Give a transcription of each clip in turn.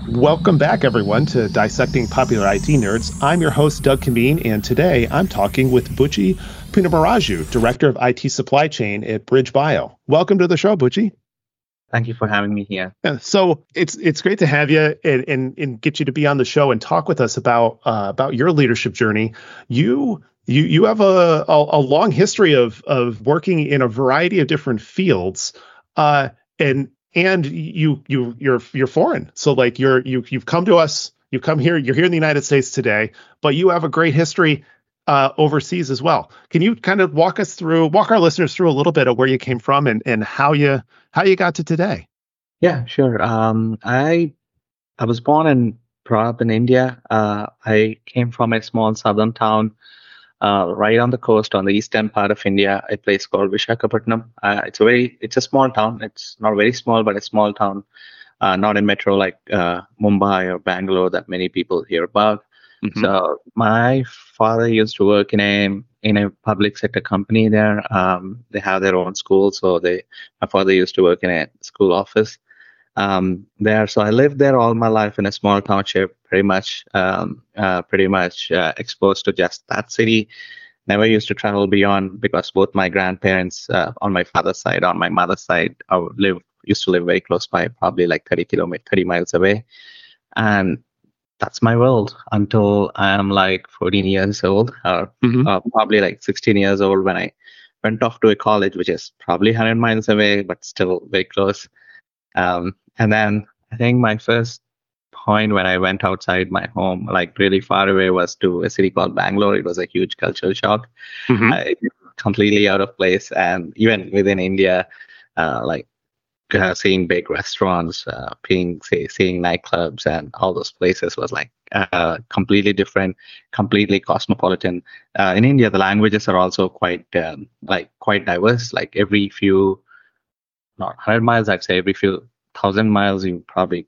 Welcome back, everyone, to Dissecting Popular IT Nerds. I'm your host, Doug Kameen, and today I'm talking with Bucci Punabaraju, Director of IT Supply Chain at BridgeBio. Welcome to the show, Bucci. Thank you for having me here. Yeah, so it's great to have you and get you to be on the show and talk with us about your leadership journey. You have a long history of working in a variety of different fields, and you're foreign. So like you've come to us, you've come here, you're here in the United States today, but you have a great history overseas as well. Can you kind of walk our listeners through a little bit of where you came from and how you got to today? Yeah, sure. I was born and brought up in India. I came from a small southern town right on the coast on the eastern part of India, a place called Vishakhapatnam. It's a small town. It's not very small, but a small town, not a metro like Mumbai or Bangalore that many people hear about. So my father used to work in a public sector company there. They have their own school, so my father used to work in a school office there. So I lived there all my life in a small township, pretty much exposed to just that city. Never used to travel beyond because both my grandparents on my father's side, on my mother's side, used to live very close by, probably like 30 miles away. And that's my world until I am like 14 years old, or probably like 16 years old when I went off to a college, which is probably 100 miles away, but still very close. And then I think my first point when I went outside my home, like really far away, was to a city called Bangalore. It was a huge cultural shock. Completely out of place. And even within India, like seeing big restaurants, seeing nightclubs and all those places was like completely different, completely cosmopolitan. In India, the languages are also quite diverse. Like every few, not 100 miles, I'd say every few thousand miles, you probably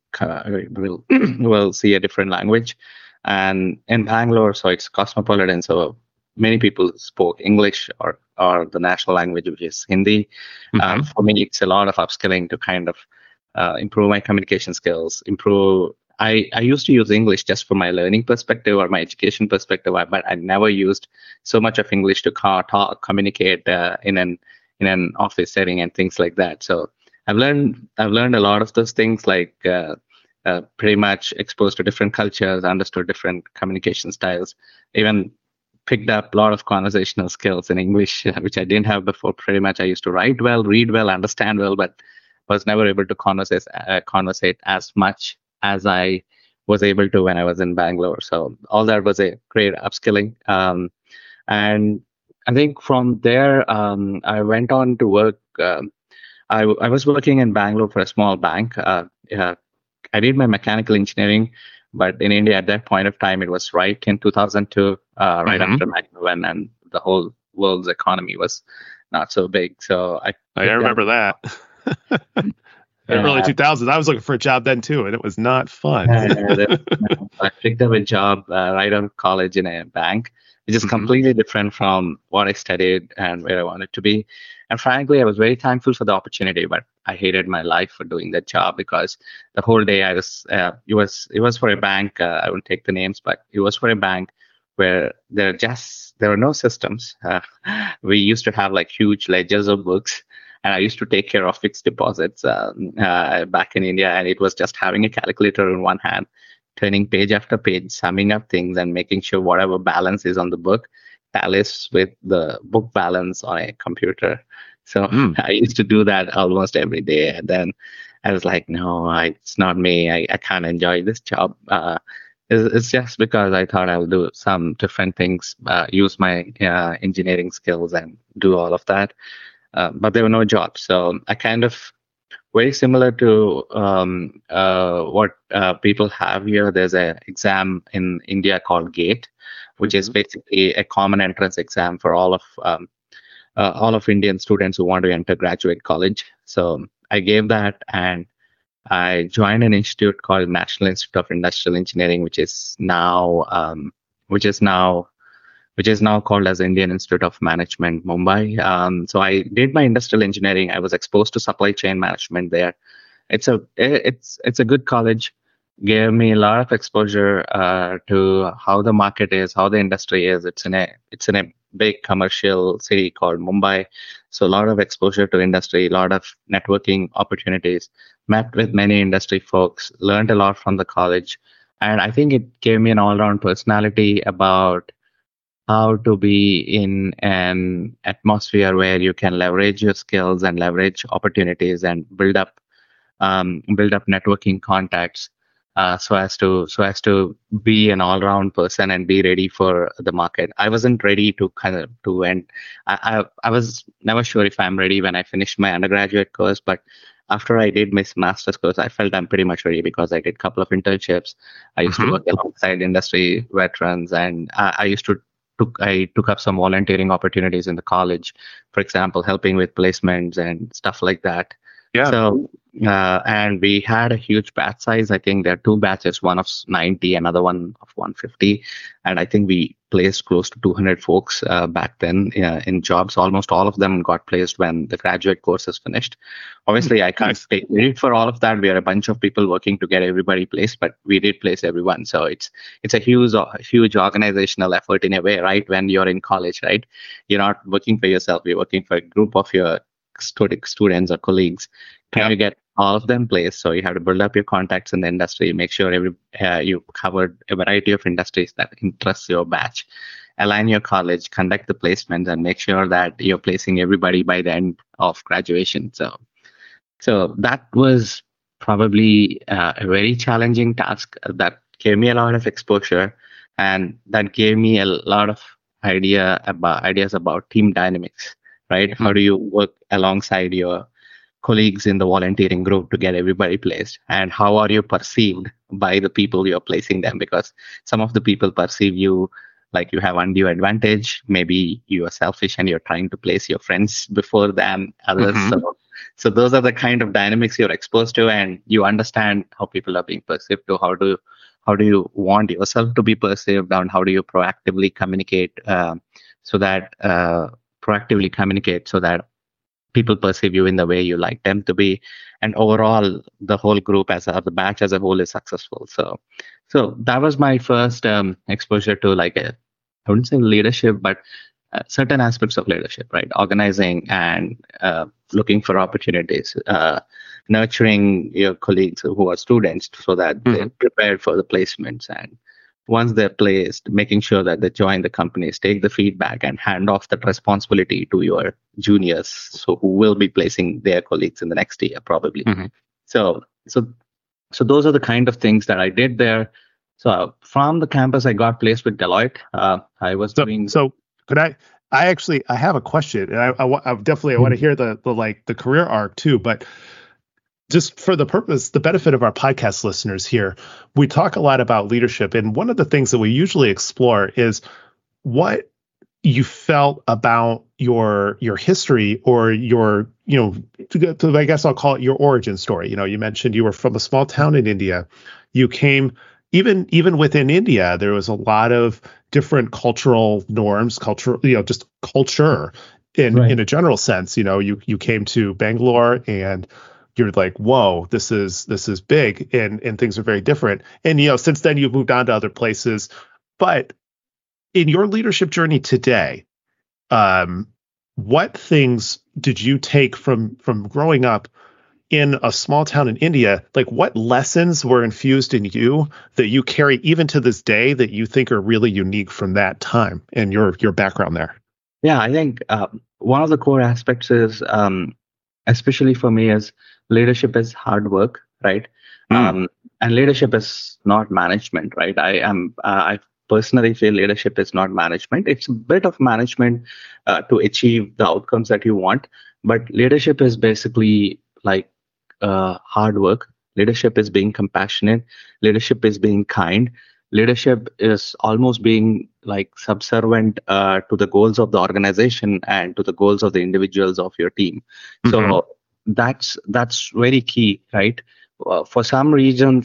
will see a different language. And in Bangalore, so it's cosmopolitan. So many people spoke English or the national language, which is Hindi. For me, it's a lot of upskilling to kind of improve my communication skills. I used to use English just for my learning perspective or my education perspective, but I never used so much of English to communicate in an office setting and things like that. So I've learned a lot of those things, like pretty much exposed to different cultures, understood different communication styles, even picked up a lot of conversational skills in English, which I didn't have before. Pretty much I used to write well, read well, understand well, but was never able to conversate as much as I was able to when I was in Bangalore. So all that was a great upskilling. And I think from there, I went on to work. I was working in Bangalore for a small bank. I did my mechanical engineering, but in India at that point of time, it was right in 2002, right after 9/11, and the whole world's economy was not so big. So I remember that. In early 2000s, I was looking for a job then too, and it was not fun. I picked up a job right out of college in a bank, which is completely different from what I studied and where I wanted to be. And frankly, I was very thankful for the opportunity, but I hated my life for doing that job because the whole day it was for a bank. I won't take the names, but it was for a bank where there were no systems. We used to have like huge ledgers of books, and I used to take care of fixed deposits back in India, and it was just having a calculator in one hand, turning page after page, summing up things, and making sure whatever balance is on the book tallies with the book balance on a computer. So I used to do that almost every day, and then I was like, no, it's not me. I can't enjoy this job. It's just because I thought I'll do some different things, use my engineering skills and do all of that. But there were no jobs. So I kind of, very similar to what people have here, there's an exam in India called GATE, which is basically a common entrance exam for all of Indian students who want to enter graduate college. So I gave that, and I joined an institute called National Institute of Industrial Engineering, which is now called as Indian Institute of Management, Mumbai. So I did my industrial engineering. I was exposed to supply chain management there. It's a good college. gave me a lot of exposure to how the market is, how the industry is. It's in a big commercial city called Mumbai, so a lot of exposure to industry, a lot of networking opportunities. Met with many industry folks, learned a lot from the college, and I think it gave me an all-round personality about how to be in an atmosphere where you can leverage your skills and leverage opportunities and build up networking contacts, so as to be an all-round person and be ready for the market. I wasn't ready to kind of to and I was never sure if I'm ready when I finished my undergraduate course, but after I did my master's course, I felt I'm pretty much ready because I did a couple of internships. I used to work alongside industry veterans, and I used to I took up some volunteering opportunities in the college, for example, helping with placements and stuff like that. Yeah. So, and we had a huge batch size. I think there are two batches, one of 90, another one of 150. And I think we placed close to 200 folks back then in jobs. Almost all of them got placed when the graduate course is finished. Obviously, I can't take credit for all of that. We are a bunch of people working to get everybody placed, but we did place everyone. So it's a huge organizational effort in a way, right? When you're in college, right? You're not working for yourself. You're working for a group of your students or colleagues. Can you get all of them placed? So you have to build up your contacts in the industry, make sure you covered a variety of industries that interests your batch, align your college, conduct the placements, and make sure that you're placing everybody by the end of graduation. So that was probably a very challenging task that gave me a lot of exposure, and that gave me a lot of ideas about team dynamics, right? How do you work alongside your colleagues in the volunteering group to get everybody placed, and how are you perceived by the people you're placing them? Because some of the people perceive you like you have undue advantage. Maybe you are selfish and you're trying to place your friends before than others. So those are the kind of dynamics you're exposed to, and you understand how people are being perceived to. How do you want yourself to be perceived, and how do you proactively communicate so that people perceive you in the way you like them to be, and overall the whole group the batch as a whole is successful. So that was my first exposure to I wouldn't say leadership, but certain aspects of leadership, right? Organizing and looking for opportunities, nurturing your colleagues who are students so that they're prepared for the placements, and once they're placed, making sure that they join the companies, take the feedback, and hand off that responsibility to your juniors, so who will be placing their colleagues in the next year probably. So those are the kind of things that I did there. So from the campus, I got placed with Deloitte. I was doing. So could I have a question, and I definitely want to hear the career arc too, but just for the benefit of our podcast listeners here, we talk a lot about leadership, and one of the things that we usually explore is what you felt about your history, or your, I guess I'll call it your origin story. You mentioned you were from a small town in India. You came, even within India, there was a lot of different cultural norms, just culture in a general sense. You came to Bangalore, and you're like, whoa, this is big, and things are very different. And since then you've moved on to other places. But in your leadership journey today, what things did you take from growing up in a small town in India? Like, what lessons were infused in you that you carry even to this day that you think are really unique from that time and your background there? Yeah, I think one of the core aspects is, especially for me, is leadership is hard work, right? And leadership is not management, right? I personally feel leadership is not management. It's a bit of management to achieve the outcomes that you want, but leadership is basically like hard work. Leadership is being compassionate. Leadership is being kind. Leadership is almost being like subservient to the goals of the organization and to the goals of the individuals of your team. So that's very key, right? For some reason,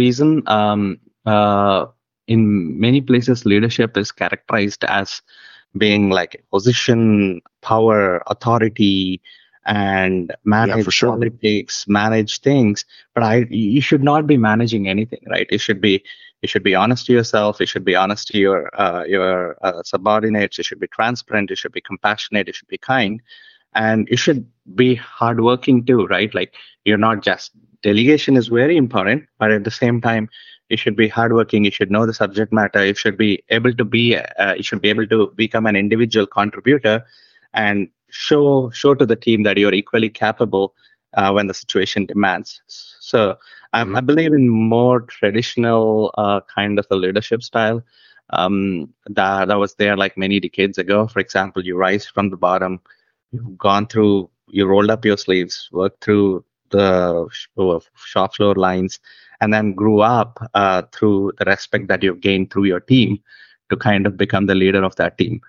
in many places, leadership is characterized as being like a position, power, authority, and Yeah, for manage sure. politics, manage things. But you should not be managing anything, right? You should be honest to yourself. You should be honest to your subordinates. You should be transparent. You should be compassionate. You should be kind, and you should be hardworking too, right? Like, you're not just delegation is very important, but at the same time, you should be hardworking. You should know the subject matter. You should be able to become an individual contributor and show to the team that you're equally capable when the situation demands. So I believe in more traditional kind of a leadership style that was there like many decades ago. For example, you rise from the bottom. You rolled up your sleeves, worked through the shop floor lines, and then grew up through the respect that you've gained through your team to kind of become the leader of that team.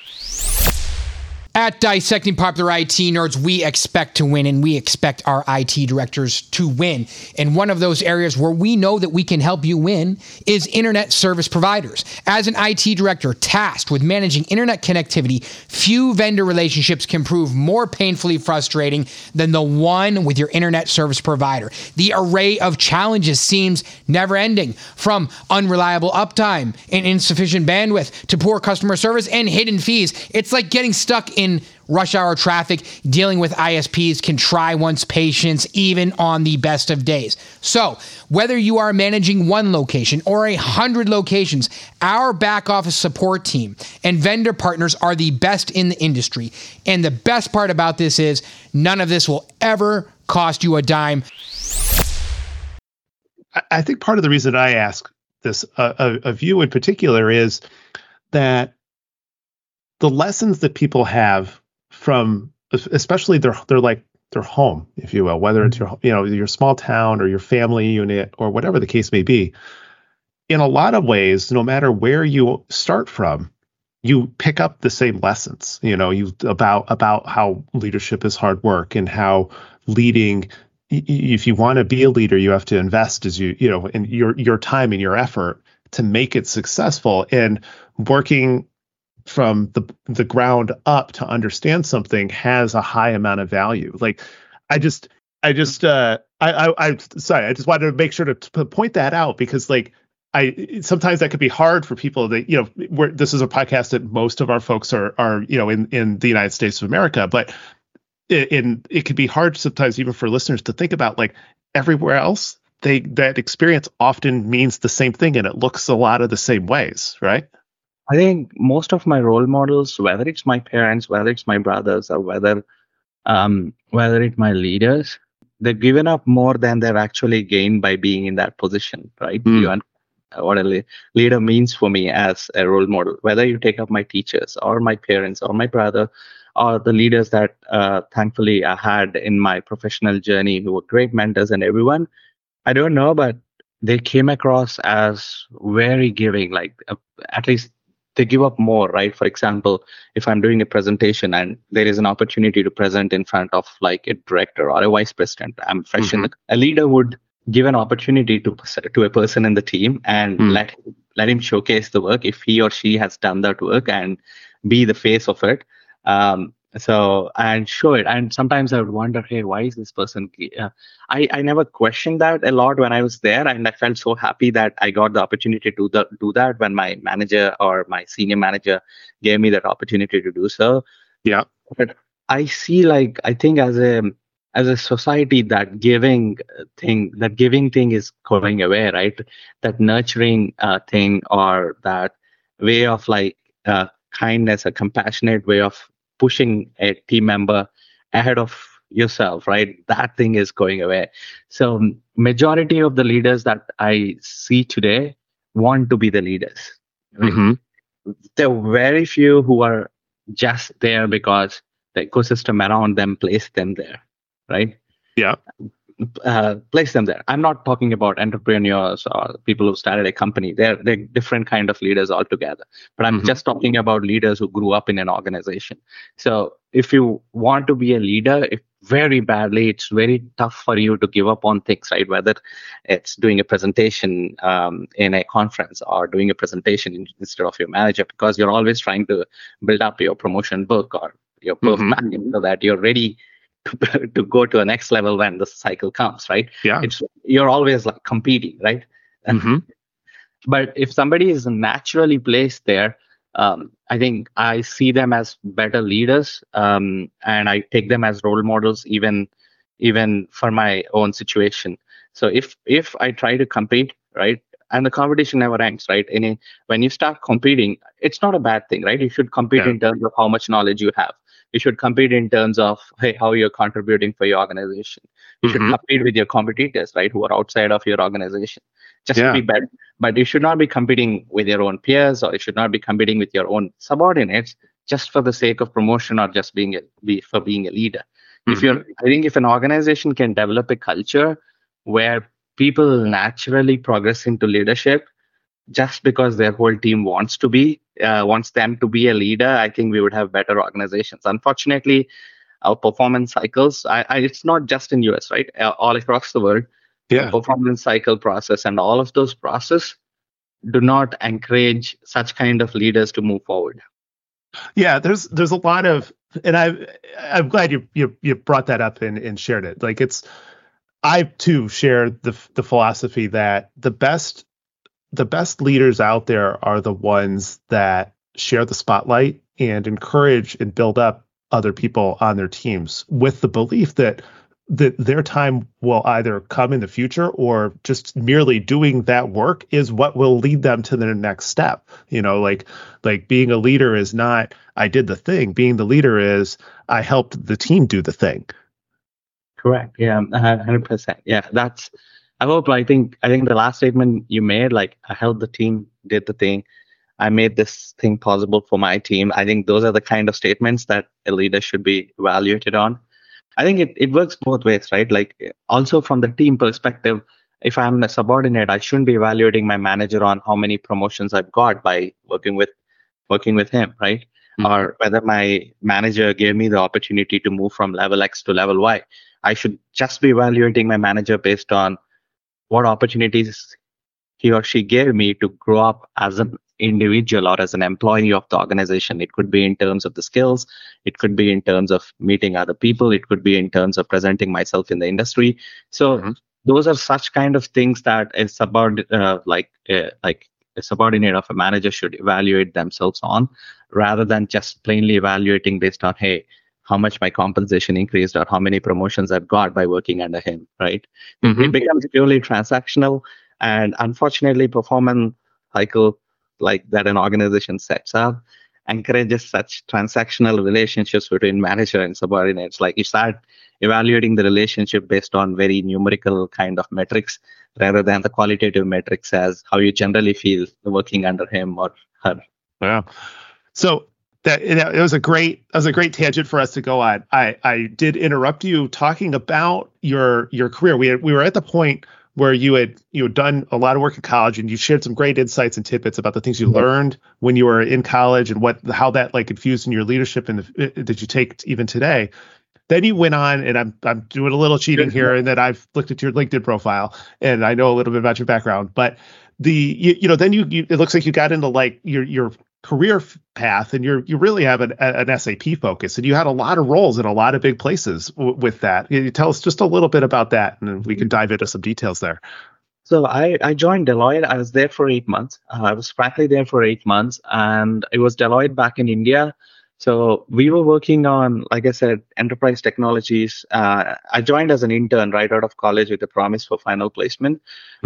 At Dissecting Popular IT Nerds, we expect to win, and we expect our IT directors to win. And one of those areas where we know that we can help you win is internet service providers. As an IT director tasked with managing internet connectivity, few vendor relationships can prove more painfully frustrating than the one with your internet service provider. The array of challenges seems never-ending, from unreliable uptime and insufficient bandwidth to poor customer service and hidden fees. It's like getting stuck in rush hour traffic. Dealing with ISPs can try one's patience even on the best of days. So, whether you are managing one location or 100 locations, our back office support team and vendor partners are the best in the industry. And the best part about this is none of this will ever cost you a dime. I think part of the reason I ask this of you in particular is that the lessons that people have from, especially their home, if you will, whether it's your small town or your family unit or whatever the case may be, in a lot of ways, no matter where you start from, you pick up the same lessons. About how leadership is hard work and how leading. If you want to be a leader, you have to invest in your time and your effort to make it successful. And working from the ground up to understand something has a high amount of value. Like, I just wanted to make sure to point that out, because like sometimes that could be hard for people that, this is a podcast that most of our folks are in the United States of America, but it could be hard sometimes even for listeners to think about, like, everywhere else that experience often means the same thing and it looks a lot of the same ways, right? I think most of my role models, whether it's my parents, whether it's my brothers, or whether it's my leaders, they've given up more than they've actually gained by being in that position, right? You understand what a leader means for me as a role model. Whether you take up my teachers or my parents or my brother or the leaders that thankfully I had in my professional journey who were great mentors, and everyone, I don't know, but they came across as very giving, like at least they give up more, right? For example, if I'm doing a presentation and there is an opportunity to present in front of like a director or a vice president, I'm fresh in a leader would give an opportunity to a person in the team and let him showcase the work if he or she has done that work and be the face of it. And show it. And sometimes I would wonder, hey, why is this person? I never questioned that a lot when I was there, and I felt so happy that I got the opportunity to do that when my manager or my senior manager gave me that opportunity to do so. Yeah. But I see, like, I think as a society, that giving thing is going away, right? That nurturing thing, or that way of like kindness, a compassionate way of pushing a team member ahead of yourself, right? That thing is going away. So majority of the leaders that I see today want to be the leaders. Right? There are very few who are just there because the ecosystem around them placed them there, right? Yeah. Place them there. I'm not talking about entrepreneurs or people who started a company. They're different kind of leaders altogether. But I'm just talking about leaders who grew up in an organization. So if you want to be a leader, very badly, it's very tough for you to give up on things, right? Whether it's doing a presentation in a conference or doing a presentation instead of your manager, because you're always trying to build up your promotion book or your perf package so that you're ready to go to a next level when the cycle comes, right? Yeah. You're always like competing, right? Mm-hmm. But if somebody is naturally placed there, I think I see them as better leaders, and I take them as role models, even for my own situation. So if I try to compete, right, and the competition never ends, right? When you start competing, it's not a bad thing, right? You should compete Yeah. in terms of how much knowledge you have. You should compete in terms of, hey, how you're contributing for your organization. You should Mm-hmm. compete with your competitors, right, who are outside of your organization, just to Yeah. be better. But you should not be competing with your own peers, or you should not be competing with your own subordinates just for the sake of promotion, or just for being a leader. Mm-hmm. I think if an organization can develop a culture where people naturally progress into leadership just because their whole team wants them to be a leader, I think we would have better organizations. Unfortunately, our performance cycles, it's not just in US, right? All across the world, the Yeah. performance cycle process and all of those process do not encourage such kind of leaders to move forward. Yeah, there's a lot of, and I'm glad you brought that up and shared it. Like I too share the philosophy that the best leaders out there are the ones that share the spotlight and encourage and build up other people on their teams with the belief that their time will either come in the future, or just merely doing that work is what will lead them to their next step. Like being a leader is not, I did the thing. Being the leader is, I helped the team do the thing. Correct. Yeah, 100%. Yeah, I think the last statement you made, like, I helped the team, did the thing, I made this thing possible for my team. I think those are the kind of statements that a leader should be evaluated on. I think it works both ways, right? Like, also from the team perspective, if I'm a subordinate, I shouldn't be evaluating my manager on how many promotions I've got by working with him, right? Mm-hmm. Or whether my manager gave me the opportunity to move from level X to level Y. I should just be evaluating my manager based on what opportunities he or she gave me to grow up as an individual or as an employee of the organization. It could be in terms of the skills, it could be in terms of meeting other people, it could be in terms of presenting myself in the industry. So those are such kind of things that a subordinate of a manager should evaluate themselves on, rather than just plainly evaluating based on, hey, how much my compensation increased or how many promotions I've got by working under him, right? It becomes purely transactional, and unfortunately, performance cycle like that an organization sets up encourages such transactional relationships between manager and subordinates. Like, you start evaluating the relationship based on very numerical kind of metrics rather than the qualitative metrics as how you generally feel working under him or her. Wow. So it was a great tangent for us to go on. I did interrupt you talking about your career. We were at the point where you had done a lot of work in college, and you shared some great insights and tidbits about the things you learned when you were in college and how that like infused in your leadership and that you take even today. Then you went on, and I'm doing a little cheating here, and that I've looked at your LinkedIn profile and I know a little bit about your background. But then it looks like you got into like your career path, and you really have an SAP focus, and you had a lot of roles in a lot of big places with that. Can you tell us just a little bit about that, and we can dive into some details there. So I joined Deloitte. I was there for 8 months. I was frankly there for 8 months, and it was Deloitte back in India. So we were working on, like I said, enterprise technologies. I joined as an intern right out of college with a promise for final placement.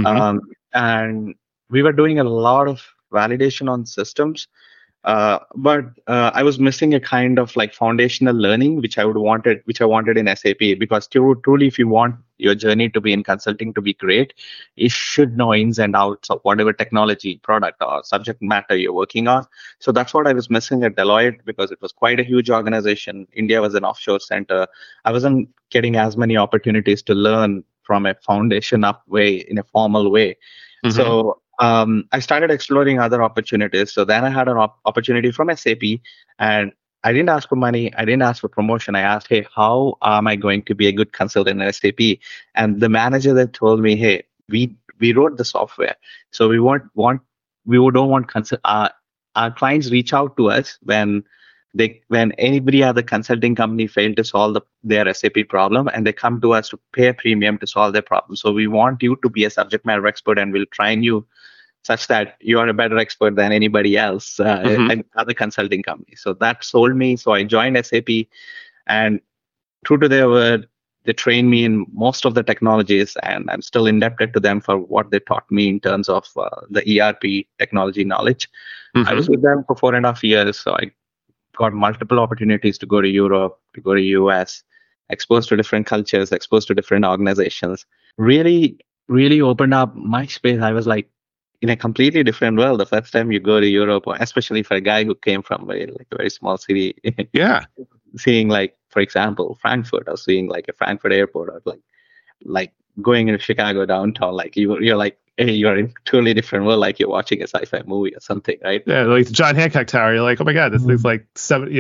And we were doing a lot of validation on systems. But I was missing a kind of like foundational learning, which I wanted in SAP, because truly, if you want your journey to be in consulting to be great, you should know ins and outs of whatever technology, product, or subject matter you're working on. So that's what I was missing at Deloitte, because it was quite a huge organization. India was an offshore center. I wasn't getting as many opportunities to learn from a foundation up way in a formal way. So I started exploring other opportunities. So then I had an opportunity from SAP, and I didn't ask for money. I didn't ask for promotion. I asked, hey, how am I going to be a good consultant in SAP? And the manager that told me, hey, we wrote the software, so we don't want our clients reach out to us when when anybody other consulting company failed to solve their SAP problem, and they come to us to pay a premium to solve their problem. So we want you to be a subject matter expert, and we'll train you such that you are a better expert than anybody else and other consulting companies. So that sold me. So I joined SAP, and true to their word, they trained me in most of the technologies, and I'm still indebted to them for what they taught me in terms of the ERP technology knowledge. I was with them for 4.5 years, so I got multiple opportunities to go to Europe, to go to US, exposed to different cultures, exposed to different organizations. Really, really opened up my space. I was like in a completely different world the first time you go to Europe, especially for a guy who came from a very small city. Yeah. Seeing, like, for example, Frankfurt, or seeing like a Frankfurt airport, or like going into Chicago downtown, like you're like, hey, you're in a totally different world, like you're watching a sci-fi movie or something, right? Yeah, like the John Hancock Tower. You're like, oh my God, this thing's like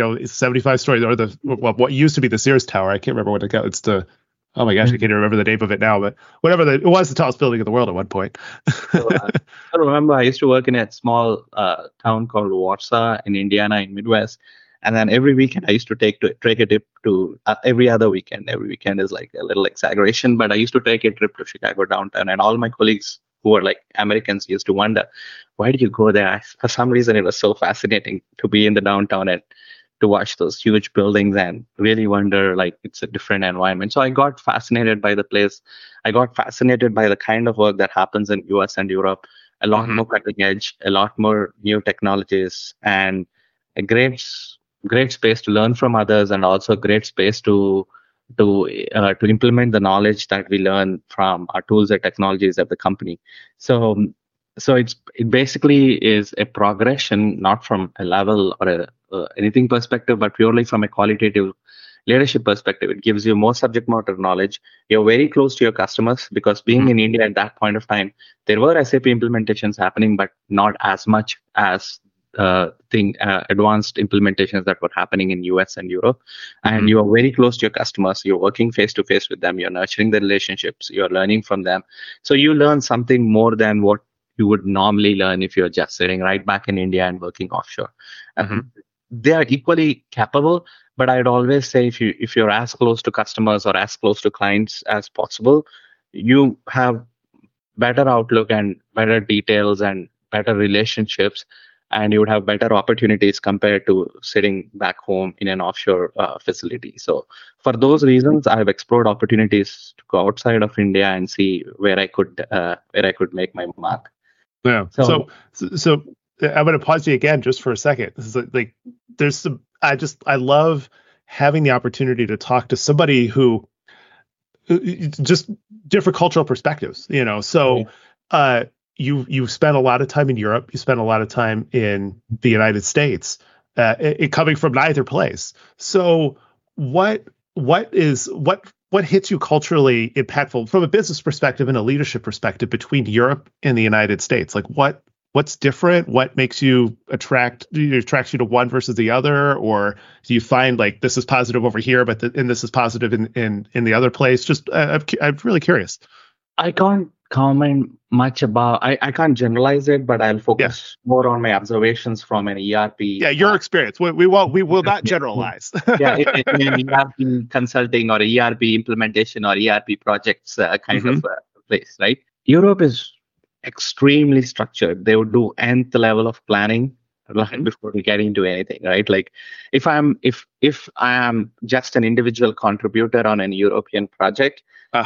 75 stories, or what used to be the Sears Tower. I can't remember what it got. It's the, oh my gosh, I can't even remember the name of it now, but whatever, it was the tallest building in the world at one point. So, I remember I used to work in a small town called Warsaw in Indiana, in Midwest. And then every weekend I used to take a trip to every other weekend. Every weekend is like a little exaggeration, but I used to take a trip to Chicago downtown, and all my colleagues who were like Americans used to wonder, why did you go there? For some reason, it was so fascinating to be in the downtown and to watch those huge buildings and really wonder, like, it's a different environment. So I got fascinated by the place. I got fascinated by the kind of work that happens in US and Europe, a lot more cutting edge, a lot more new technologies, and a great space to learn from others, and also great space to implement the knowledge that we learn from our tools and technologies at the company. So it basically is a progression, not from a level or anything perspective, but purely from a qualitative leadership perspective. It gives you more subject matter knowledge. You're very close to your customers, because being in India at that point of time, there were SAP implementations happening, but not as much as advanced implementations that were happening in US and Europe. And you are very close to your customers. You're working face to face with them. You're nurturing the relationships. You're learning from them. So you learn something more than what you would normally learn if you're just sitting right back in India and working offshore. They are equally capable, but I'd always say if you're as close to customers or as close to clients as possible, you have better outlook and better details and better relationships, and you would have better opportunities compared to sitting back home in an offshore facility. So for those reasons, I have explored opportunities to go outside of India and see where I could make my mark. Yeah. So I'm going to pause you again just for a second. This is like, there's some, I love having the opportunity to talk to somebody who just different cultural perspectives, so, you spent a lot of time in Europe. You spent a lot of time in the United States, coming from neither place. So what hits you culturally impactful from a business perspective and a leadership perspective between Europe and the United States? Like what's different? What makes you attracts you to one versus the other? Or do you find like this is positive over here, but this is positive in the other place? Just I'm really curious. I can't comment much about, I can't generalize it, but I'll focus more on my observations from an ERP. Yeah, your experience. We will not generalize. In ERP consulting or ERP implementation or ERP projects kind of place, right? Europe is extremely structured. They would do nth level of planning before we get into anything, right? Like if I am just an individual contributor on an European project,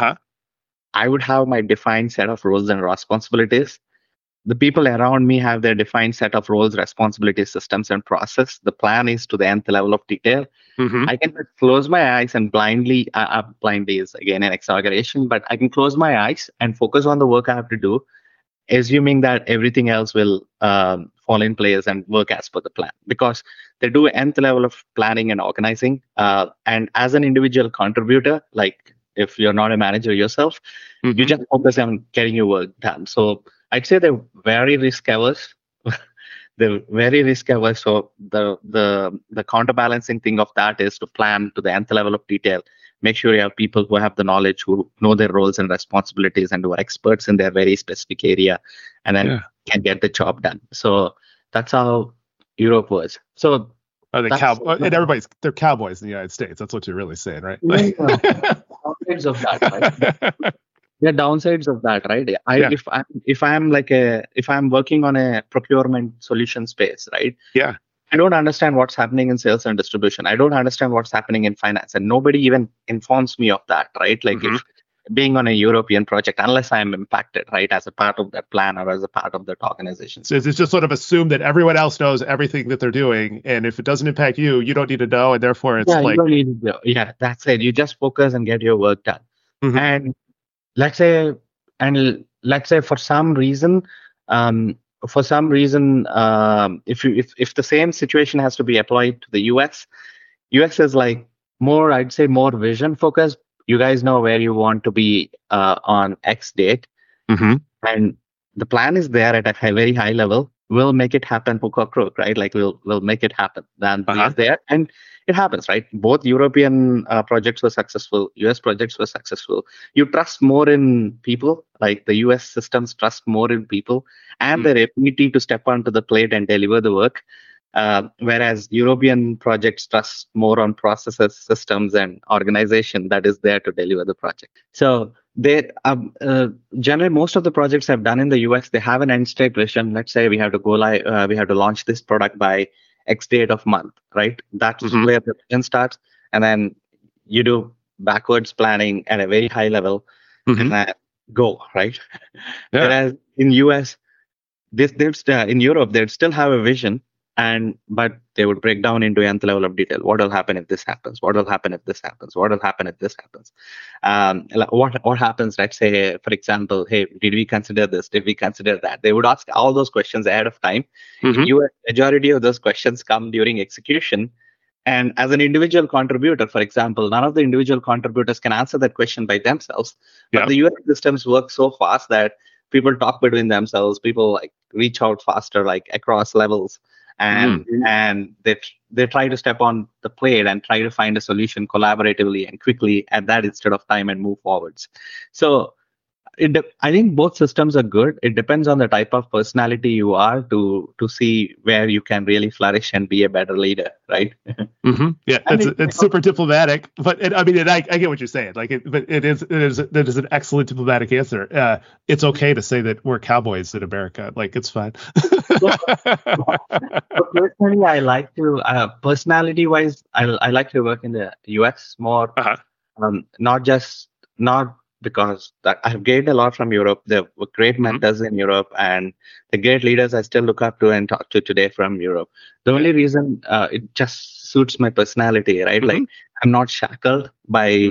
I would have my defined set of roles and responsibilities. The people around me have their defined set of roles, responsibilities, systems, and process. The plan is to the nth level of detail. I can close my eyes and blindly is again an exaggeration, but I can close my eyes and focus on the work I have to do, assuming that everything else will fall in place and work as per the plan, because they do nth level of planning and organizing. And as an individual contributor, like if you're not a manager yourself, you just focus on getting your work done. So I'd say they're very risk averse. They're very risk averse. So the counterbalancing thing of that is to plan to the nth level of detail. Make sure you have people who have the knowledge, who know their roles and responsibilities, and who are experts in their very specific area, and then can get the job done. So that's how Europe was. So Are they and they're cowboys in the United States. That's what you're really saying, right? Downsides of that, right? There are downsides of that, right? If I'm working on a procurement solution space, right? Yeah. I don't understand what's happening in sales and distribution. I don't understand what's happening in finance, and nobody even informs me of that, right? Like if being on a European project, unless I'm impacted, right, as a part of that plan or as a part of that organization. So it's just sort of assumed that everyone else knows everything that they're doing, and if it doesn't impact you, you don't need to know, and therefore it's you don't need to know. Yeah, that's it. You just focus and get your work done. And let's say for some reason, if the same situation has to be applied to the US is like more, I'd say more vision focused. You guys know where you want to be on X date, and the plan is there at a very high level. We'll make it happen, hook or crook, right? Like we'll make it happen. Then it's there, and it happens, right? Both European projects were successful. US projects were successful. You trust more in people, like the US systems trust more in people and their ability to step onto the plate and deliver the work. Whereas European projects trust more on processes, systems, and organization that is there to deliver the project. So they generally most of the projects I've done in the US, they have an end state vision. Let's say we have to go live, we have to launch this product by X date of month, right? That's where the vision starts, and then you do backwards planning at a very high level, and then go, right? Yeah. Whereas in US, in Europe, they'd still have a vision, but they would break down into nth level of detail. What will happen if this happens? What will happen if this happens? What will happen if this happens? What happens? Let's say, for example, hey, did we consider this? Did we consider that? They would ask all those questions ahead of time. Majority of those questions come during execution. And as an individual contributor, for example, none of the individual contributors can answer that question by themselves. But the US systems work so fast that people talk between themselves. People like reach out faster, like across levels. And they try to step on the plate and try to find a solution collaboratively and quickly at that instead of time and move forwards. So I think both systems are good. It depends on the type of personality you are to see where you can really flourish and be a better leader, right? Yeah, it's super diplomatic, but I get what you're saying. But it is an excellent diplomatic answer. It's okay to say that we're cowboys in America. Like, it's fine. Personally, I like to personality-wise, I like to work in the US more. Not because I've gained a lot from Europe. There were great mentors in Europe, and the great leaders I still look up to and talk to today from Europe. The only reason it just suits my personality, right? Like, I'm not shackled by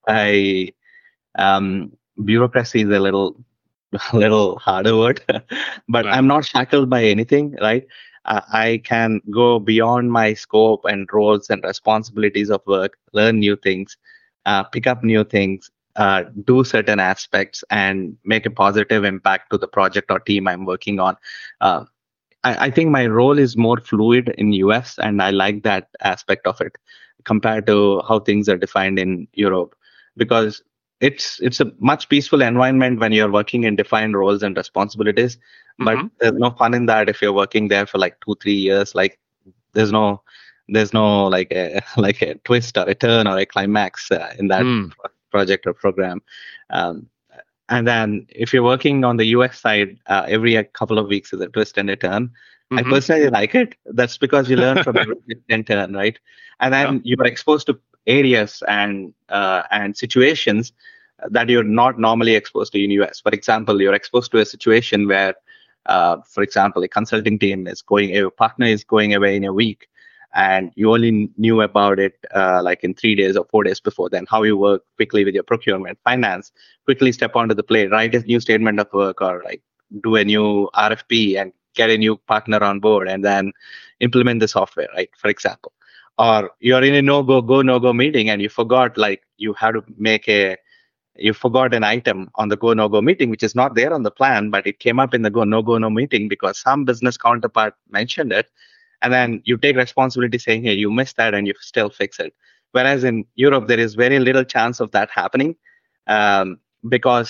bureaucracy is a little harder word, but I'm not shackled by anything, right? I can go beyond my scope and roles and responsibilities of work, learn new things, pick up new things, do certain aspects, and make a positive impact to the project or team I'm working on. I think my role is more fluid in US, and I like that aspect of it compared to how things are defined in Europe, because it's a much peaceful environment when you're working in defined roles and responsibilities. But there's no fun in that if you're working there for like 2-3 years. Like, there's no like a twist or a turn or a climax in that project or program. And then if you're working on the US side, every couple of weeks is a twist and a turn. I personally like it. That's because you learn from every twist and turn, right? And then you are exposed to areas and situations that you're not normally exposed to in US. For example, you're exposed to a situation where, for example, a consulting team a partner is going away in a week, and you only knew about it like in 3 days or 4 days before. Then how you work quickly with your procurement, finance, quickly step onto the plate, write a new statement of work, or like do a new RFP and get a new partner on board, and then implement the software, right? For example, or you're in a no-go meeting and you forgot, like you forgot an item on the no-go meeting, which is not there on the plan, but it came up in the no-go meeting because some business counterpart mentioned it. And then you take responsibility saying, hey, you missed that, and you still fix it. Whereas in Europe, there is very little chance of that happening because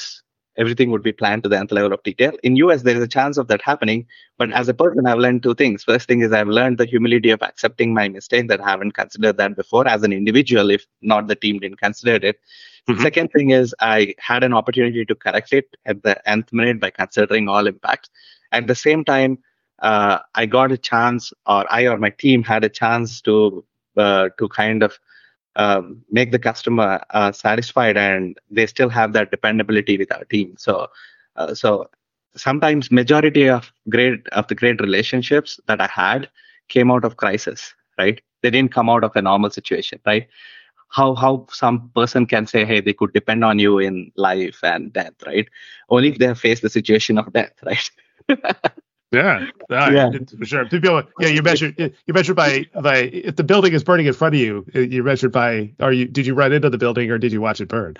everything would be planned to the nth level of detail. In US, there is a chance of that happening. But as a person, I've learned two things. First thing is I've learned the humility of accepting my mistake, that I haven't considered that before as an individual, if not the team didn't consider it. Mm-hmm. Second thing is I had an opportunity to correct it at the nth minute by considering all impacts. At the same time, I got a chance, or I or my team had a chance to kind of make the customer satisfied, and they still have that dependability with our team. So sometimes majority of the great relationships that I had came out of crisis, right? They didn't come out of a normal situation, right? How some person can say, hey, they could depend on you in life and death, right? Only if they have faced the situation of death, right? Yeah, for sure. You measure by if the building is burning in front of you, you measured by did you run into the building or did you watch it burn?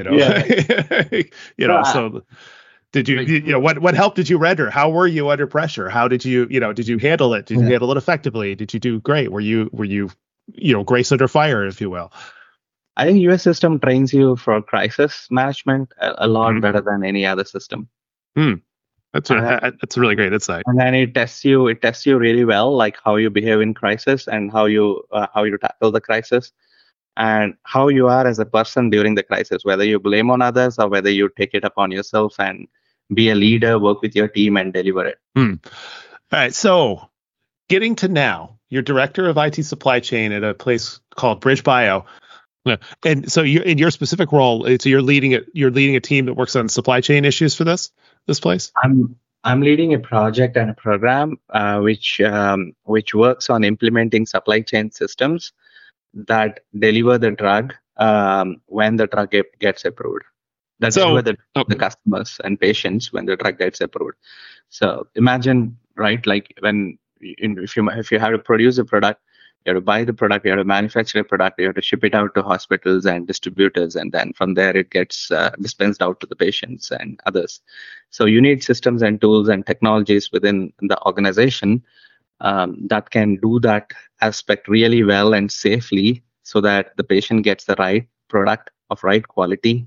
So did you what help did you render? How were you under pressure? How did you did you handle it? Did you handle it effectively? Did you do great? Were you grace under fire, if you will? I think US system trains you for crisis management a lot better than any other system. That's a really great insight. And then it tests you really well, like how you behave in crisis and how you tackle the crisis, and how you are as a person during the crisis, whether you blame on others or whether you take it upon yourself and be a leader, work with your team and deliver it. All right. So getting to now, you're director of IT supply chain at a place called BridgeBio. And so in your specific role, so you're leading a team that works on supply chain issues for this place? I'm leading a project and a program which works on implementing supply chain systems that deliver the drug when the drug gets approved. Deliver the customers and patients when the drug gets approved. So imagine, right, like if you have to produce a product, you have to buy the product, you have to manufacture a product, you have to ship it out to hospitals and distributors, and then from there it gets dispensed out to the patients and others. So you need systems and tools and technologies within the organization that can do that aspect really well and safely, so that the patient gets the right product of right quality,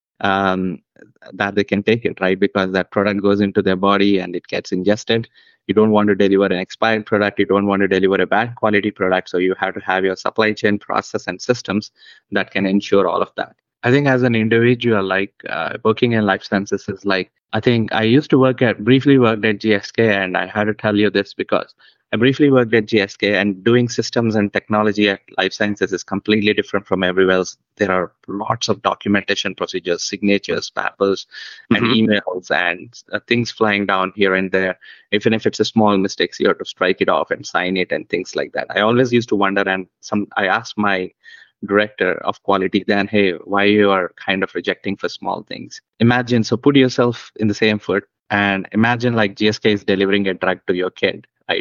that they can take it, right? Because that product goes into their body and it gets ingested. You don't want to deliver an expired product. You don't want to deliver a bad quality product. So you have to have your supply chain process and systems that can ensure all of that. I think as an individual, working in life sciences is I think I used to briefly worked at GSK, and I had to tell you this because I briefly worked at GSK, and doing systems and technology at life sciences is completely different from everywhere else. There are lots of documentation procedures, signatures, papers, and emails, and things flying down here and there. Even if it's a small mistake, you have to strike it off and sign it and things like that. I always used to wonder, and I asked my director of quality then, hey, why you are kind of rejecting for small things? Imagine, so put yourself in the same foot and imagine like GSK is delivering a drug to your kid, right?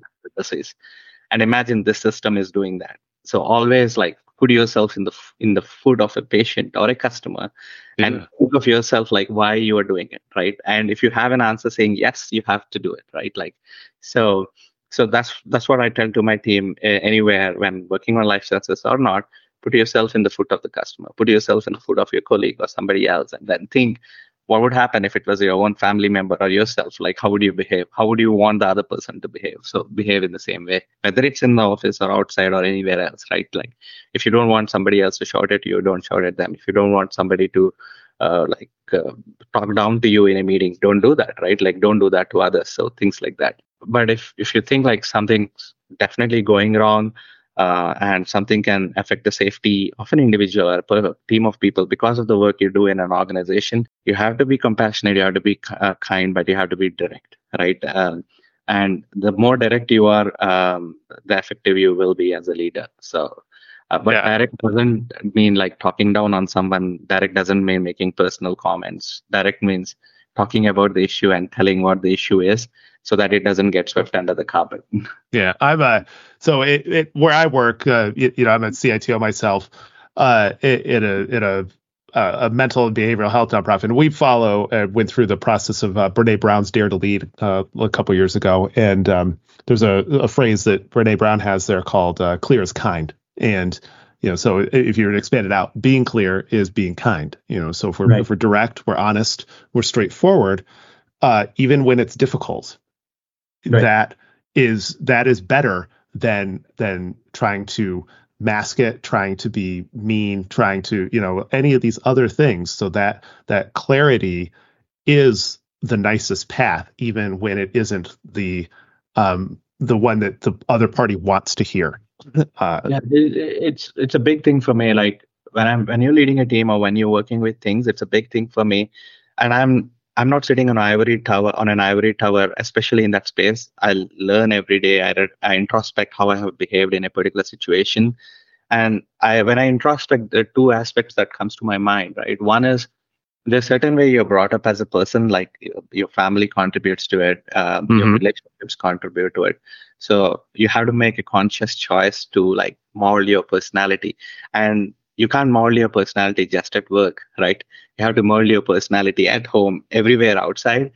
And imagine this system is doing that. So always put yourself in the foot of a patient or a customer and think of yourself why you are doing it, right? And if you have an answer saying yes, you have to do it, right? So that's what I tell to my team anywhere when working on life sciences or not. Put yourself in the foot of the customer, put yourself in the foot of your colleague or somebody else, and then think what would happen if it was your own family member or yourself. How would you behave? How would you want the other person to behave? So behave in the same way, whether it's in the office or outside or anywhere else, right? If you don't want somebody else to shout at you, don't shout at them. If you don't want somebody to talk down to you in a meeting, don't do that, right? Don't do that to others. So things like that. But if you think something's definitely going wrong and something can affect the safety of an individual or a team of people because of the work you do in an organization, you have to be compassionate, you have to be kind, but you have to be direct, right? And the more direct you are, the effective you will be as a leader. So, direct doesn't mean talking down on someone. Direct doesn't mean making personal comments. Direct means talking about the issue and telling what the issue is, so that it doesn't get swept under the carpet. Yeah, I'm where I work. I'm a CITO myself in a mental and behavioral health nonprofit, and we went through the process of Brene Brown's Dare to Lead a couple years ago, and there's a phrase that Brene Brown has there called "clear as kind," and So if you were to expand it out, being clear is being kind. So if we're direct, we're honest, we're straightforward, even when it's difficult, that is better than trying to mask it, trying to be mean, trying to any of these other things. So that clarity is the nicest path, even when it isn't the one that the other party wants to hear. It's a big thing for me. Like when you're leading a team or when you're working with things, it's a big thing for me. And I'm not sitting on an ivory tower, especially in that space. I learn every day. I introspect how I have behaved in a particular situation. And when I introspect, there are two aspects that comes to my mind, right? One is there's a certain way you're brought up as a person, like your family contributes to it, your relationships contribute to it. So you have to make a conscious choice to like mold your personality. And you can't mold your personality just at work, right? You have to mold your personality at home, everywhere outside.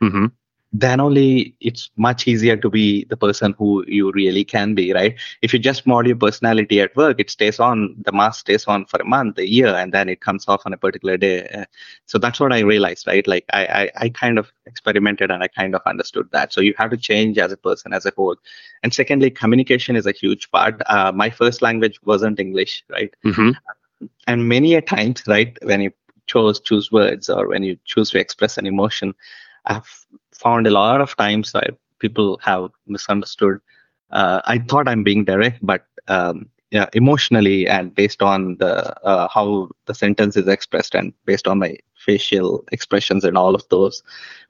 Then only it's much easier to be the person who you really can be, right? If you just mold your personality at work, the mask stays on for a month, a year, and then it comes off on a particular day. So that's what I realized, right? Like I kind of experimented and I kind of understood that. So you have to change as a person, as a whole. And secondly, communication is a huge part. My first language wasn't English, right? And many a times, right, when you choose words or when you choose to express an emotion, I've found a lot of times people have misunderstood. I thought I'm being direct, but emotionally and based on the how the sentence is expressed and based on my facial expressions and all of those,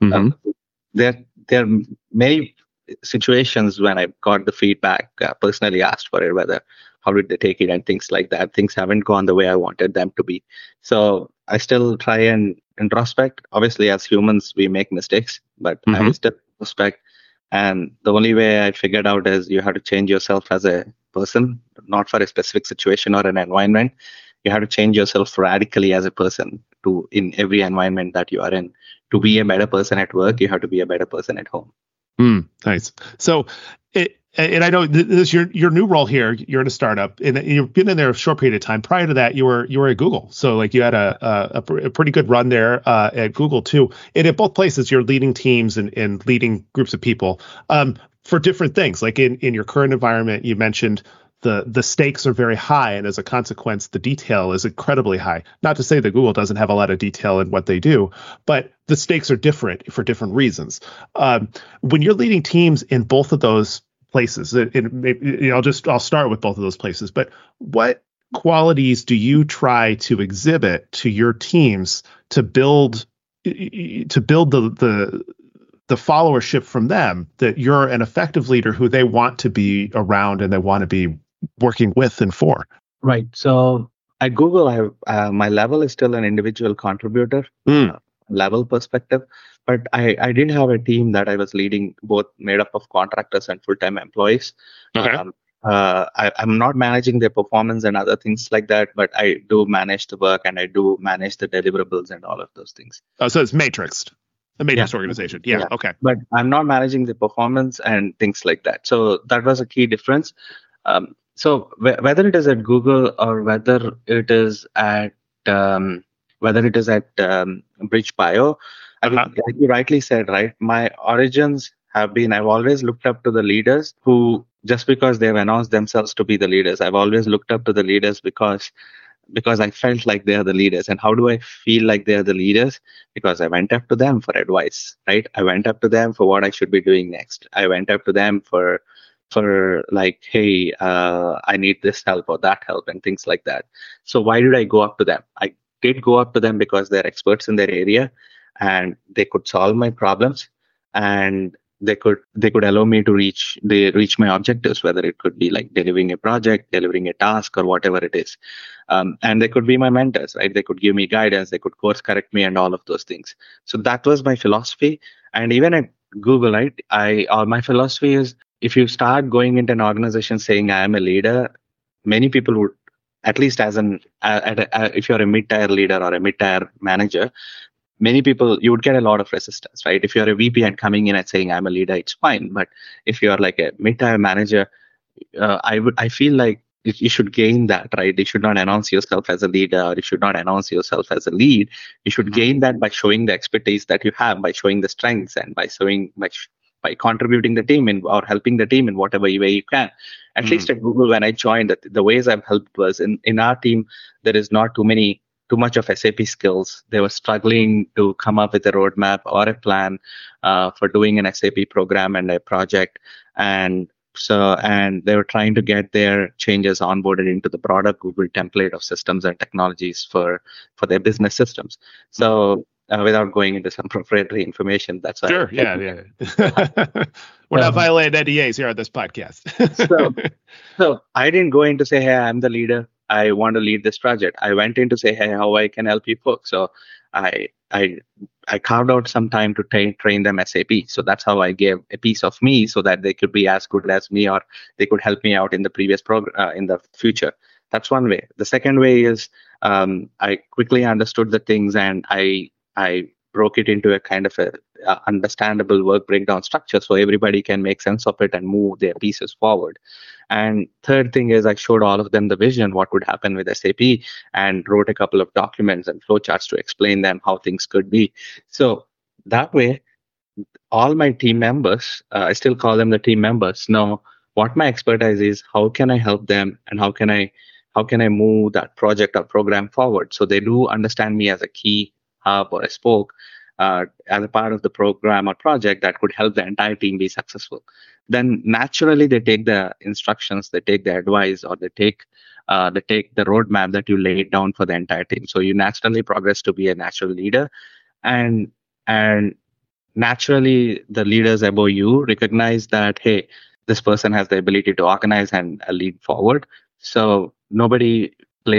there are many situations when I got the feedback, personally asked for it, whether how did they take it and things like that. Things haven't gone the way I wanted them to be. So I still try and introspect. Obviously, as humans, we make mistakes, but I still introspect. And the only way I figured out is you have to change yourself as a person, not for a specific situation or an environment. You have to change yourself radically as a person in every environment that you are in. To be a better person at work, you have to be a better person at home. Nice. So, and I know this your new role here. You're in a startup, and you've been in there a short period of time. Prior to that, you were at Google. So, like, you had a pretty good run there at Google too. And at both places, you're leading teams and leading groups of people for different things. Like in your current environment, you mentioned the stakes are very high, and as a consequence, the detail is incredibly high. Not to say that Google doesn't have a lot of detail in what they do, but the stakes are different for different reasons. When you're leading teams in both of those places, I'll start with both of those places. But what qualities do you try to exhibit to your teams to build the followership from them, that you're an effective leader who they want to be around and they want to be working with and for? Right. So at Google, my level is still an individual contributor level perspective, but I didn't have a team that I was leading, both made up of contractors and full-time employees. Okay. I'm not managing their performance and other things like that, but I do manage the work and I do manage the deliverables and all of those things. So it's matrixed. A matrix organization. Yeah. Okay. But I'm not managing the performance and things like that. So that was a key difference. So whether it is at Google or whether it is at BridgeBio, like you rightly said, right? My origins have been, I've always looked up to the leaders who, just because they've announced themselves to be the leaders, I've always looked up to the leaders because I felt like they are the leaders. And how do I feel like they are the leaders? Because I went up to them for advice, right? I went up to them for what I should be doing next. I went up to them for like, hey, I need this help or that help and things like that. So why did I go up to them? I did go up to them because they're experts in their area and they could solve my problems and they could allow me to reach my objectives, whether it could be like delivering a project, delivering a task, or whatever it is. And they could be my mentors, right? They could give me guidance, they could course correct me and all of those things. So that was my philosophy. And even at Google, right, my philosophy is, if you start going into an organization saying I am a leader, many people would, at least if you're a mid-tier leader or a mid-tier manager, many people, you would get a lot of resistance, right? If you're a VP and coming in and saying I'm a leader, it's fine. But if you're like a mid-tier manager, I feel like you should gain that, right? You should not announce yourself as a leader, or you should not announce yourself as a lead. You should gain that by showing the expertise that you have, by showing the strengths, and by contributing the team or helping the team in whatever way you can. At least at Google, when I joined, the ways I've helped was in our team, there is not too much of SAP skills. They were struggling to come up with a roadmap or a plan for doing an SAP program and a project. And they were trying to get their changes onboarded into the broader Google template of systems and technologies for their business systems. So without going into some proprietary information, that's why. Sure. Yeah. We're not violating NDAs here on this podcast. So I didn't go in to say, hey, I'm the leader, I want to lead this project. I went in to say, hey, how I can help you folks. So I carved out some time to train them SAP. So that's how I gave a piece of me so that they could be as good as me, or they could help me out in the previous program in the future. That's one way. The second way is I quickly understood the things, and I broke it into a kind of a understandable work breakdown structure so everybody can make sense of it and move their pieces forward. And third thing is I showed all of them the vision, what would happen with SAP, and wrote a couple of documents and flowcharts to explain them how things could be. So that way, all my team members, I still call them the team members, know what my expertise is, how can I help them, and how can I move that project or program forward. So they do understand me as a key hub or a spoke as a part of the program or project that could help the entire team be successful. Then naturally they take the instructions, they take the advice, or they take the roadmap that you laid down for the entire team. So you naturally progress to be a natural leader, and naturally the leaders above you recognize that, hey, this person has the ability to organize and lead forward. So nobody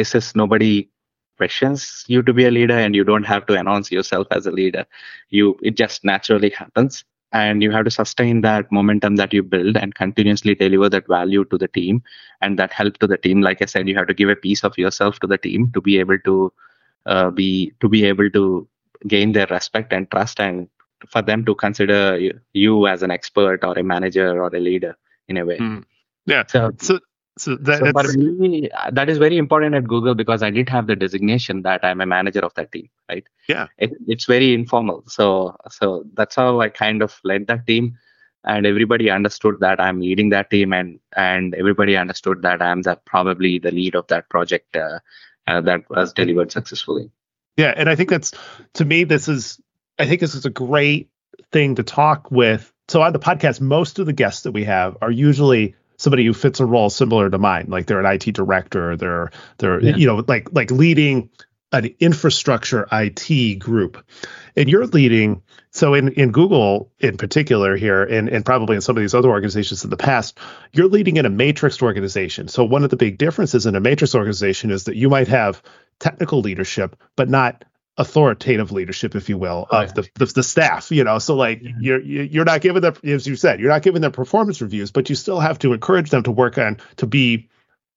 questions you to be a leader, and you don't have to announce yourself as a leader. It just naturally happens, and you have to sustain that momentum that you build and continuously deliver that value to the team and that help to the team. Like I said, you have to give a piece of yourself to the team to be able to gain their respect and trust, and for them to consider you as an expert or a manager or a leader in a way. Yeah. So for me, that is very important at Google, because I did have the designation that I'm a manager of that team, right? Yeah. It's very informal. So that's how I kind of led that team, and everybody understood that I'm leading that team, and everybody understood that I'm probably the lead of that project that was delivered successfully. Yeah, and I think this is a great thing to talk with. So on the podcast, most of the guests that we have are usually somebody who fits a role similar to mine, like they're an IT director, they're like leading an infrastructure IT group, and you're leading. So in Google in particular here, and probably in some of these other organizations in the past, you're leading in a matrix organization. So one of the big differences in a matrix organization is that you might have technical leadership, but not authoritative leadership, if you will, of the staff, so like you're not giving them, as you said, you're not giving them performance reviews, but you still have to encourage them to work on, to be,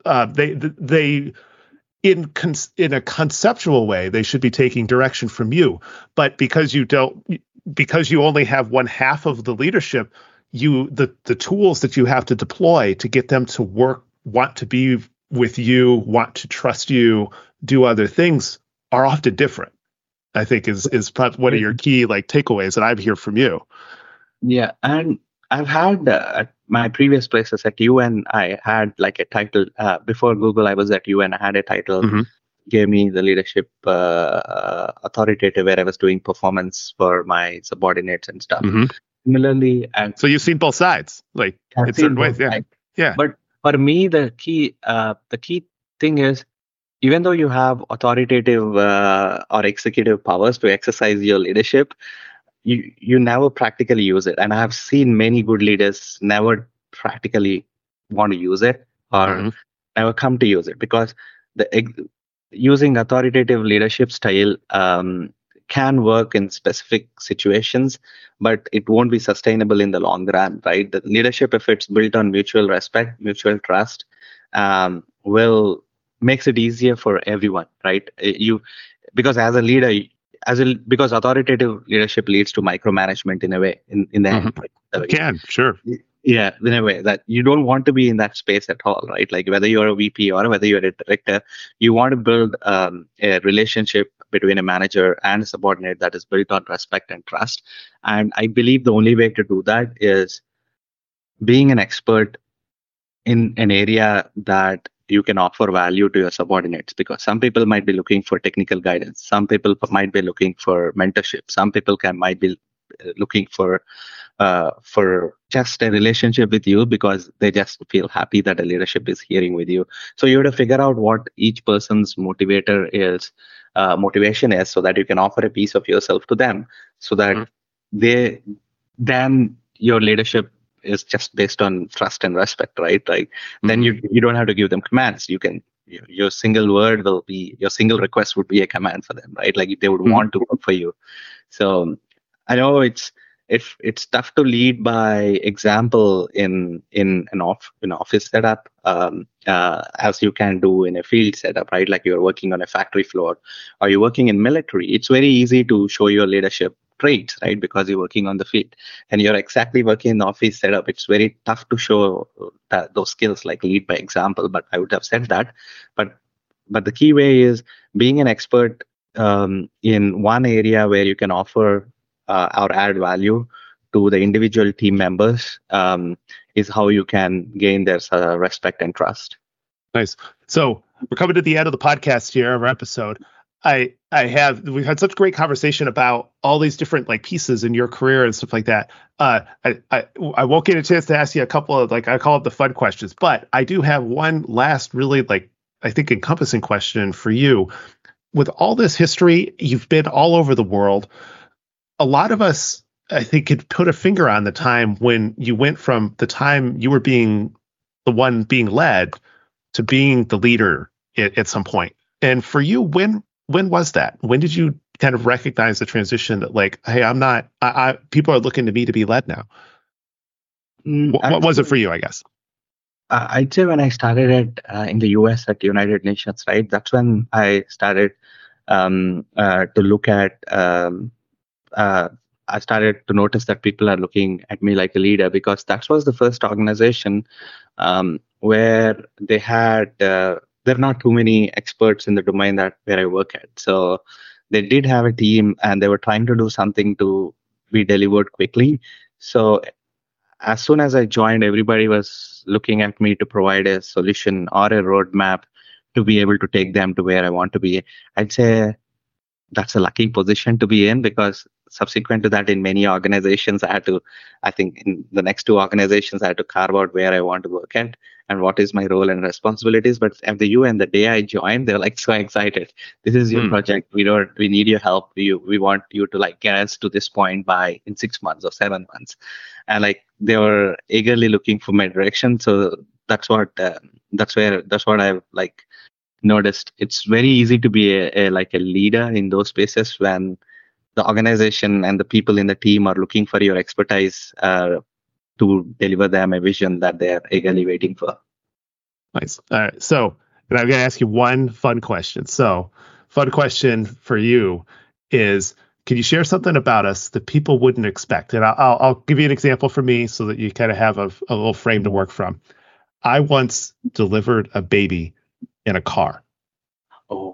they in a conceptual way, they should be taking direction from you. But because you only have one half of the leadership, the tools that you have to deploy to get them to work, want to be with you, want to trust you, do other things are often different. I think is probably one of your key takeaways that I've heard from you. Yeah, and I've had at my previous places at UN, I had a title before Google. I was at UN. I had a title, gave me the leadership authoritative, where I was doing performance for my subordinates and stuff. Similarly, and so you've seen both sides, in certain ways, yeah. But for me, the key thing is, even though you have authoritative or executive powers to exercise your leadership, you never practically use it. And I have seen many good leaders never practically want to use it, or never come to use it, because using authoritative leadership style can work in specific situations, but it won't be sustainable in the long run, right? The leadership, if it's built on mutual respect, mutual trust, makes it easier for everyone, right? Because as a leader, because authoritative leadership leads to micromanagement in a way, in the end. Sure. Yeah, in a way that you don't want to be in that space at all, right? Like whether you're a VP or whether you're a director, you want to build a relationship between a manager and a subordinate that is built on respect and trust. And I believe the only way to do that is being an expert in an area that you can offer value to your subordinates, because some people might be looking for technical guidance, some people might be looking for mentorship, some people might be looking for just a relationship with you because they just feel happy that the leadership is hearing with you. So you have to figure out what each person's motivation is, so that you can offer a piece of yourself to them, so that then your leadership is just based on trust and respect, right? Like then you don't have to give them commands. You can your single word will be your single request would be a command for them, right? Like they would want to work for you. So I know it's tough to lead by example in an office setup, as you can do in a field setup, right? Like you're working on a factory floor or you're working in military. It's very easy to show your leadership traits, right? Because you're working on the field and you're exactly working in the office setup. It's very tough to show those skills, like lead by example. But I would have said that. But the key way is being an expert in one area where you can offer or add value to the individual team members is how you can gain their respect and trust. Nice. So we're coming to the end of the podcast here, our episode. We've had such great conversation about all these different like pieces in your career and stuff like that. I won't get a chance to ask you a couple of I call it the fun questions, but I do have one last really I think encompassing question for you. With all this history, you've been all over the world. A lot of us, I think, could put a finger on the time when you went from the time you were being the one being led to being the leader at some point. And for you, when was that? When did you kind of recognize the transition that hey, I'm not, people are looking to me to be led now? What was it for you, I guess? I'd say when I started it in the US at United Nations, right? That's when I started to look at, I started to notice that people are looking at me like a leader, because that was the first organization where they had, there are not too many experts in the domain where I work at. So they did have a team and they were trying to do something to be delivered quickly. So as soon as I joined, everybody was looking at me to provide a solution or a roadmap to be able to take them to where I want to be. I'd say that's a lucky position to be in, because subsequent to that, in many organizations, I think in the next two organizations, I had to carve out where I want to work at and what is my role and responsibilities. But at the UN, the day I joined, they're so excited. This is your project. We need your help. We want you to get us to this point in 6 months or 7 months. And they were eagerly looking for my direction. So that's what I've noticed. It's very easy to be a leader in those spaces when the organization and the people in the team are looking for your expertise to deliver them a vision that they're eagerly waiting for. Nice. All right. So, and I'm going to ask you one fun question. So, fun question for you is, can you share something about us that people wouldn't expect? And I'll give you an example for me so that you kind of have a little frame to work from. I once delivered a baby in a car. Oh.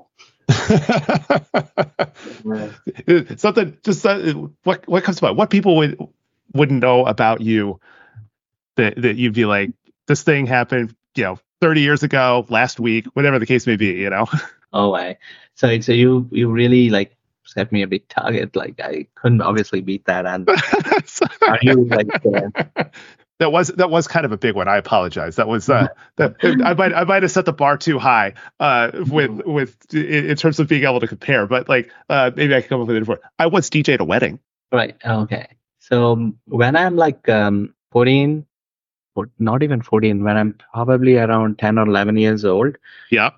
Something just what comes about, what people wouldn't know about you that you'd be like, this thing happened 30 years ago, last week, whatever the case may be. Oh, so you really set me a big target. I couldn't obviously beat that. And are you that was kind of a big one. I apologize. That was I might have set the bar too high with in terms of being able to compare. But maybe I can come up with a different. I once DJ'd a wedding. Right. Okay. So when I'm 14, or not even 14, when I'm probably around 10 or 11 years old. Yeah.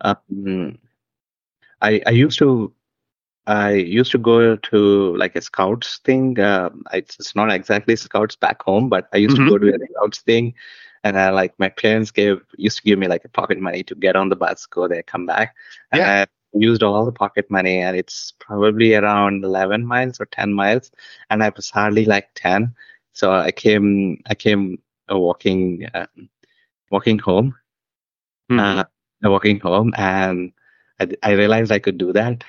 I used to go to a scouts thing. It's not exactly scouts back home, but I used to go to a scouts thing, and my parents used to give me a pocket money to get on the bus, go there, come back. And I used all the pocket money, and it's probably around 11 miles or 10 miles, and I was hardly 10. So I came walking home, and I realized I could do that.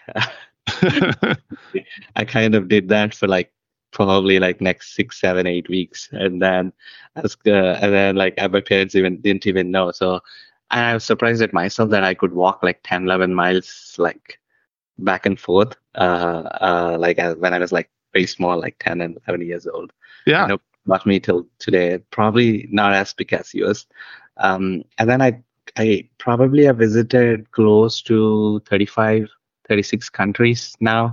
I kind of did that for like probably like next 6, 7, 8 weeks, and then like my parents didn't even know. So I was surprised at myself that I could walk like 10, 11 miles like back and forth, when I was like very small, like 10 and 11 years old. Yeah. And it got me till today. Probably not as big as yours. And then I probably have visited close to 35, 36 countries now,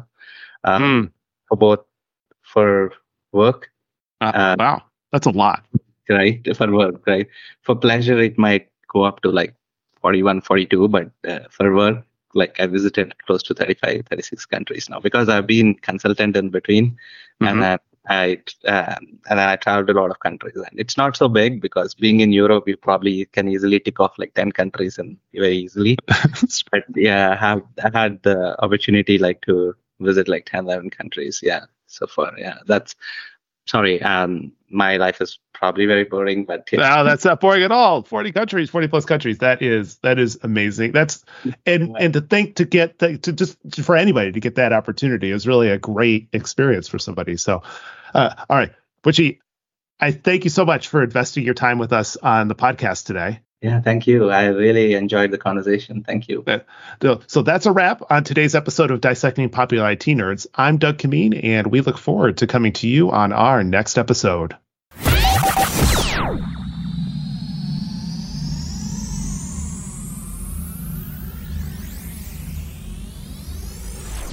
for work. Wow, that's a lot. Right, for work, right? For pleasure, it might go up to like 41, 42, but for work, like I visited close to 35, 36 countries now, because I've been consultant in between, and then I traveled a lot of countries. And it's not so big, because being in Europe, you probably can easily tick off like 10 countries and very easily. But yeah, I had the opportunity like to visit like 10, 11 countries. Yeah, so far. Yeah, sorry. My life is probably very boring, but yeah. No, that's not boring at all. 40 countries, 40 plus countries. That is amazing. And to think to get just for anybody to get that opportunity is really a great experience for somebody. So, all right, Butchie, I thank you so much for investing your time with us on the podcast today. Yeah, thank you. I really enjoyed the conversation. Thank you. So that's a wrap on today's episode of Dissecting Popular IT Nerds. I'm Doug Kameen, and we look forward to coming to you on our next episode.